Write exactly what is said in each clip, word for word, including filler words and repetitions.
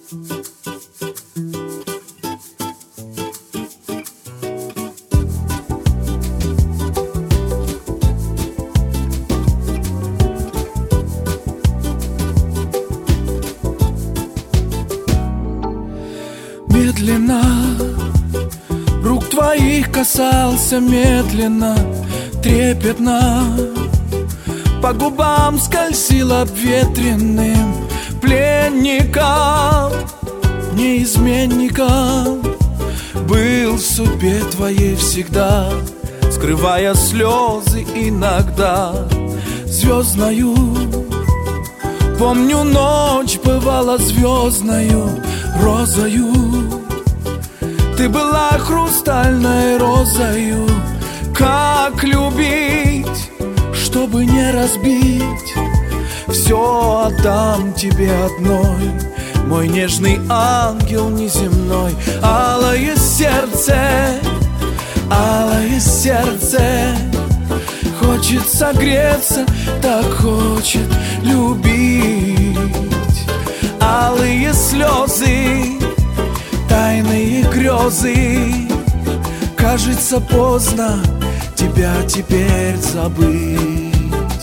Медленно рук твоих касался, медленно, трепетно по губам скользил обветренным пленником, не изменником. Был в судьбе твоей всегда, скрывая слезы иногда звездною. Помню, ночь бывала звездною розою. Ты была хрустальной розою. Как любить, чтобы не разбить? Все отдам тебе одной, мой нежный ангел неземной. Алое сердце, алое сердце хочет согреться, так хочет любить. Алые слезы, тайные грезы, кажется, поздно тебя теперь забыть.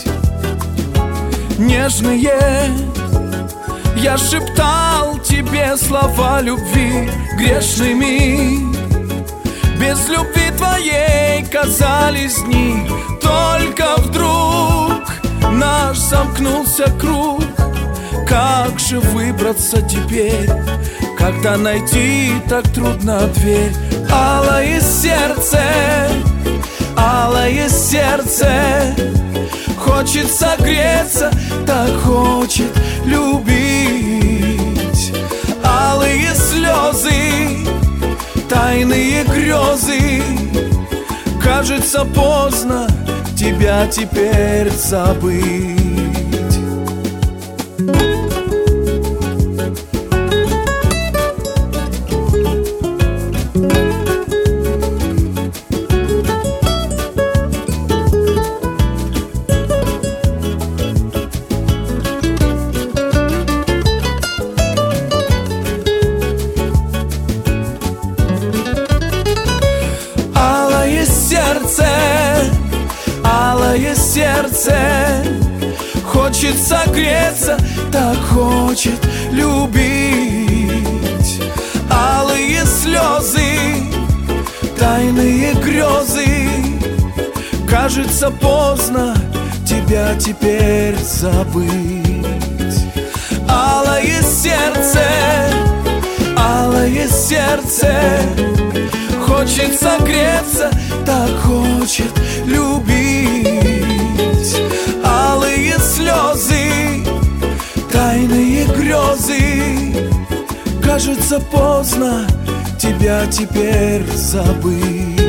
Нежные, я шептал тебе слова любви грешными. Без любви твоей казались дни. Только вдруг наш замкнулся круг. Как же выбраться теперь, когда найти так трудно дверь? Алое сердце, алое сердце хочет согреться, так хочет любить. Алые слезы, тайные грезы, кажется, поздно тебя теперь забыть. Алое сердце хочет согреться, так хочет любить. Алые слезы, тайные грезы, кажется, поздно тебя теперь забыть. Алое сердце, алое сердце хочет согреться, так хочет любить. Алые слезы, тайные грезы, кажется, поздно тебя теперь забыть.